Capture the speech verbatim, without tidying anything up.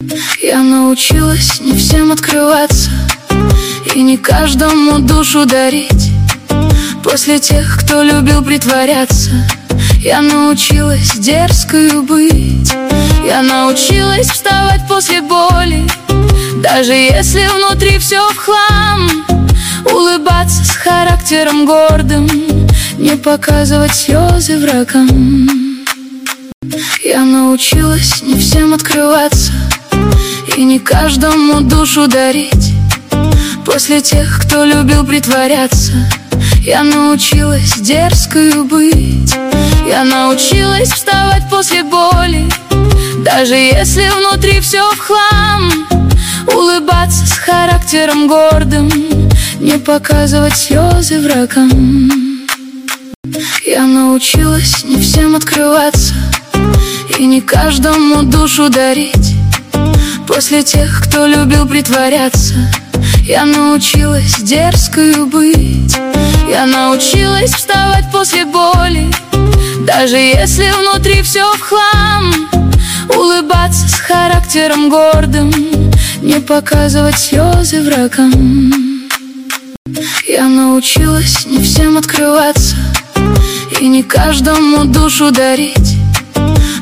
Я научилась не всем открываться и не каждому душу дарить. После тех, кто любил притворяться, я научилась дерзкою быть. Я научилась вставать после боли, даже если внутри все в хлам. Улыбаться с характером гордым, не показывать слезы врагам. Я научилась не всем открываться и не каждому душу дарить. После тех, кто любил притворяться, я научилась дерзкою быть. Я научилась вставать после боли, даже если внутри все в хлам. Улыбаться с характером гордым, не показывать слезы врагам. Я научилась не всем открываться и не каждому душу дарить. После тех, кто любил притворяться, я научилась дерзкою быть. Я научилась вставать после боли, даже если внутри все в хлам. Улыбаться с характером гордым, не показывать слезы врагам. Я научилась не всем открываться и не каждому душу дарить.